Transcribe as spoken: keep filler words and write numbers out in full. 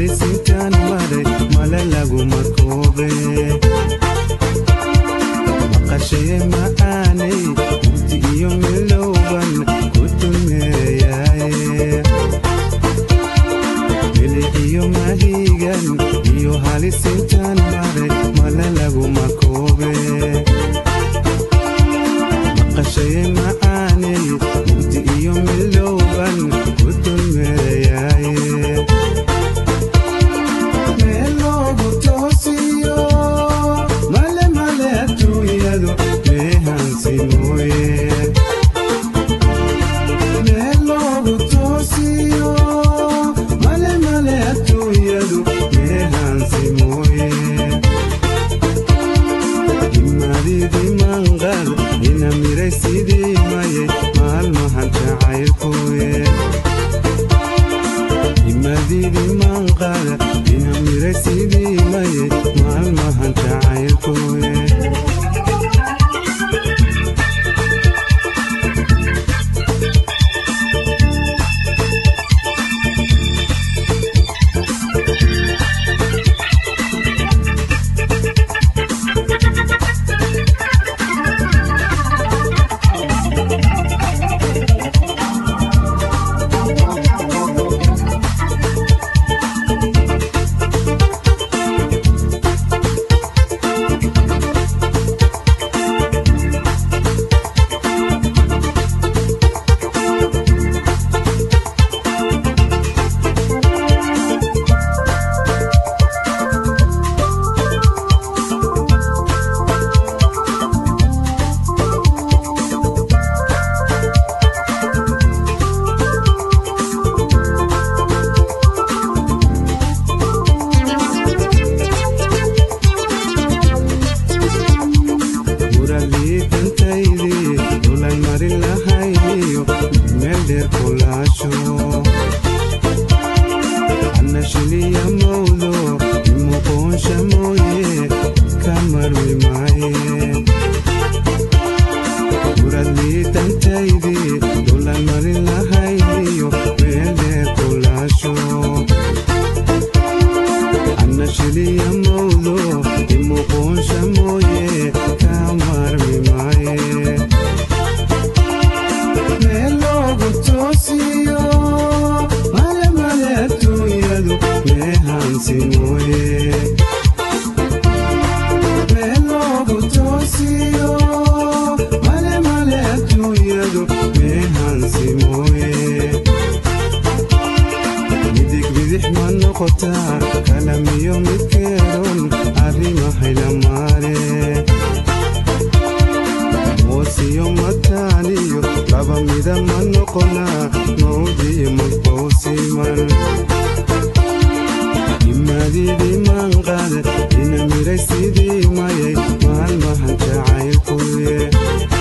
halisintaan maray mala laguma koobe maqashee macaanay mugdi iyo milowban ku dulmeeyaaye milic iyo mahigan iyo halisintaan maray mala laguma koobe maqashee macaanay mugdi iyo milowban ku dulmeeyaaye meeloogu toosiyo male male adduunyadu meehansi mooye meeloogu toosiyo male male adduunyadu meehansi mooye imadidi manqad ina miray sidii maye maalmahan jacaylkuye imadidi manqad ina miray sidii maye maalmahan jacaylkuye kalamiyo midkeedun arrimahay la maare moosiyo mataaniyo laba mida ma noqonaa mawdiyo mudbowsiman imadidi manqad ina miray sidii mayay maalmahan jacaylkuye